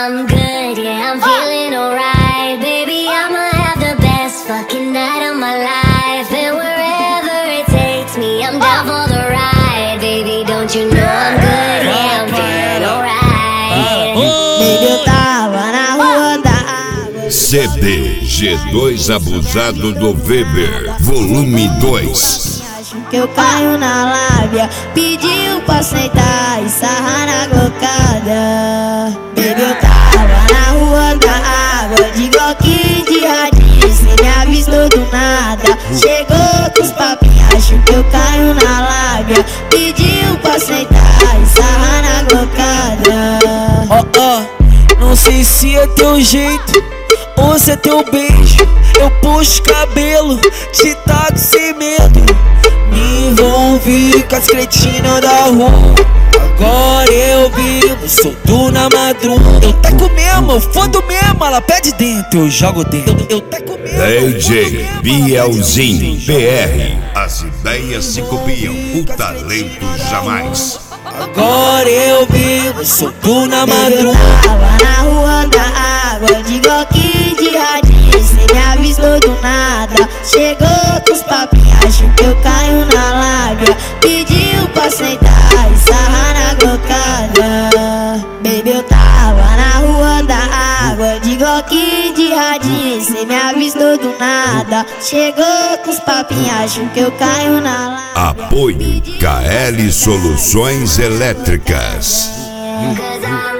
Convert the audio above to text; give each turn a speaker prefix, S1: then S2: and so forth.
S1: I'm good, yeah, I'm feeling alright. Baby, I'ma have the best fucking night of my life. And wherever it takes me, I'm down for the ride. Baby, don't you know I'm good, yeah, I'm feeling alright.
S2: Baby, eu tava na rua da água.
S3: CD G2 Abusado do Weber, volume 2.
S2: Acho que eu caio na lábia. Pediu pra sentar e sarrar na glocada. Baby, eu tava na rua da água, de Glock de radinho, cê me avistou do nada. Chegou com os papinhos, acho que eu caio na lábia. Pediu pra sentar e sarrar na glocada.
S4: Não sei se é teu jeito ou se é teu beijo. Eu puxo cabelo, te taco sem medo. Me envolvi com as cretinas da rua. Agora eu vivo solto na madruga. Eu taco mesmo, eu fodo mesmo. Ela pede dentro, eu jogo dentro. Eu taco mesmo.
S3: DJ Bielzinho BR. As ideias se copiam, o talento jamais.
S4: Agora eu vivo solto na
S2: Baby, eu
S4: madruga.
S2: tava na rua da água, de Glock de radinho, cê me avistou do nada. Chegou com os papinhos, acho que eu caio na lábia. Pediu pra sentar e sarrar na glocada. Baby, eu tava na rua da água, de Glock de radinho, cê me avistou do nada. Chegou com os papinhos, acho que eu caio na lábia.
S3: Apoio KL Soluções Elétricas.
S1: Cause I'm